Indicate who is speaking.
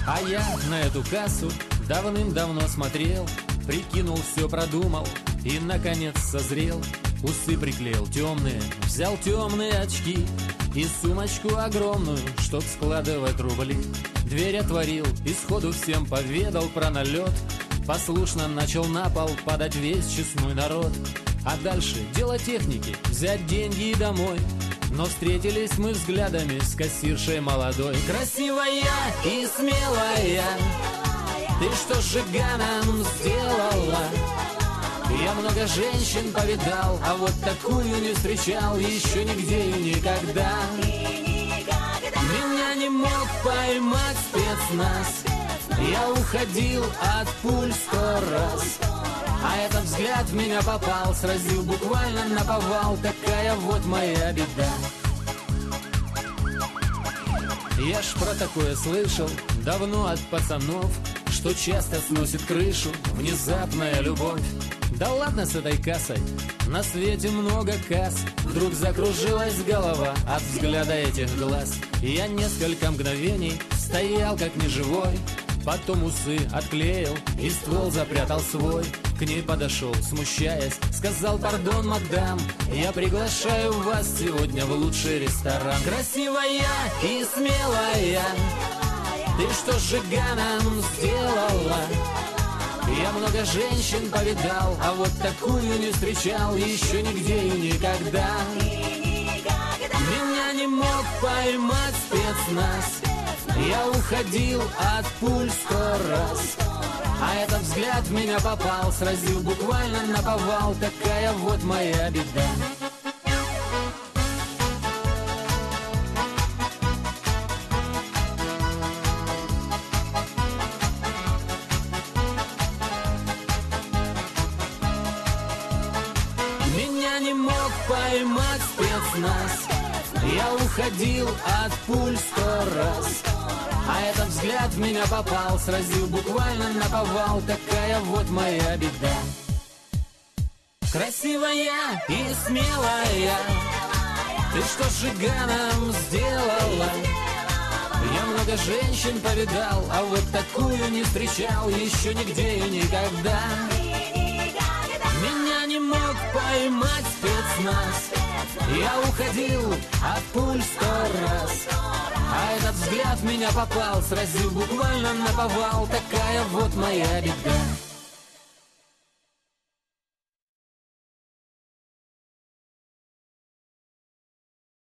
Speaker 1: А я на эту кассу давным-давно смотрел, прикинул, все продумал и, наконец, созрел. Усы приклеил темные, взял темные очки и сумочку огромную, чтоб складывать рубли. Дверь отворил и сходу всем поведал про налет. Послушно начал на пол падать весь честной народ. А дальше дело техники, взять деньги и домой. Но встретились мы взглядами с кассиршей молодой. Красивая и смелая, ты что с Жиганом сделала? Я много женщин повидал, а вот такую не встречал еще нигде и никогда. Меня не мог поймать спецназ, я уходил от пуль 100 раз. А этот взгляд в меня попал, сразил буквально наповал. Такая вот моя беда. Я ж про такое слышал давно от пацанов, что часто сносит крышу внезапная любовь. Да ладно с этой кассой, на свете много касс. Вдруг закружилась голова от взгляда этих глаз. Я несколько мгновений стоял как неживой, потом усы отклеил и ствол запрятал свой. К ней подошел, смущаясь, сказал: пардон, мадам, я приглашаю вас сегодня в лучший ресторан. Красивая и смелая, ты что с Жиганом сделала? Я много женщин повидал, а вот такую не встречал еще нигде и никогда. Меня не мог поймать спецназ, я уходил от пуль 100 раз. А этот взгляд в меня попал, сразил буквально наповал. Такая вот моя беда. Меня не мог поймать спецназ, я уходил от пуль 100 раз. А этот взгляд в меня попал, сразил буквально наповал. Такая вот моя беда. Красивая и смелая, ты что с Жиганом сделала? Я много женщин повидал, а вот такую не встречал еще нигде и никогда. Меня не мог поймать спецназ, я уходил от пуль 100 раз. А этот взгляд в меня попал, сразил буквально наповал. Такая вот моя беда.